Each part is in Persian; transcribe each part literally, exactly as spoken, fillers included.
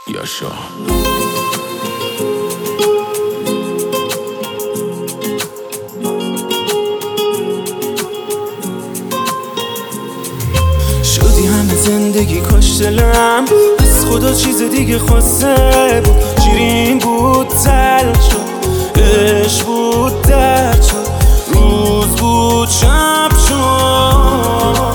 یاشا. شدی همه زندگی کاش دلم از خدا چیز دیگه خواسته بود. شیرین بود تلخ شد، عشق بود درد شد، روز بود شب شد.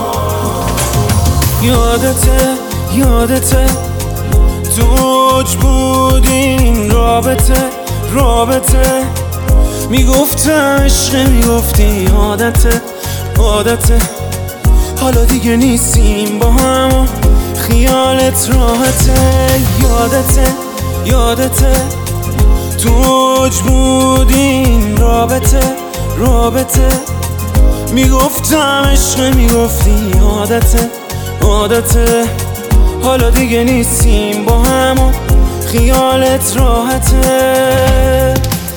یادته یادته تو اوج بود این رابطه رابطه میگفتم عشق، میگفتی عادته عادته. حالا دیگه نیستیم با هم و خیالت راحته. یادته یادته تو اوج بود این رابطه رابطه میگفتم عشق، میگفتی عادته عادته. حالا دیگه نیستیم با هم و خیالت راحته.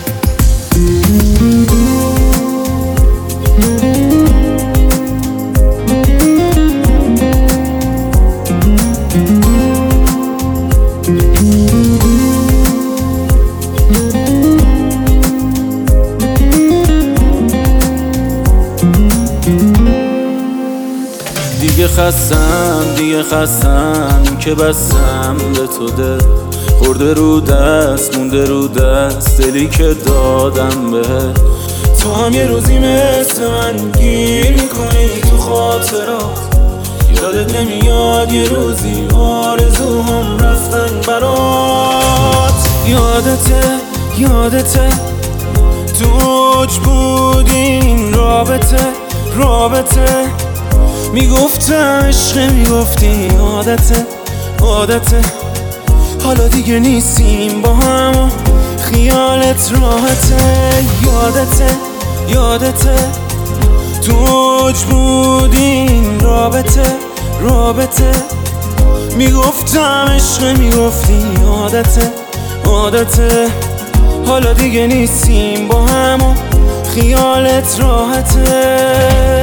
دیگه خستم دیگه خستم که بستم به تو دل. خورده رو دست مونده رو دست دلی که دادم به تو. هم یه روزی مثل من گیر میکنی تو خاطرات. یادت نمیاد یه روزی آرزوهم رفتن برات. یادته یادته تو اوج بود این رابطه رابطه میگفتم عشق، میگفتی عادته عادته. حالا دیگه نیستیم با هم و خیالت راحته. یادته یادته تو اوج بود این رابطه رابطه میگفتم عشق، میگفتی عادته عادته. حالا دیگه نیستیم با هم و خیالت راحته.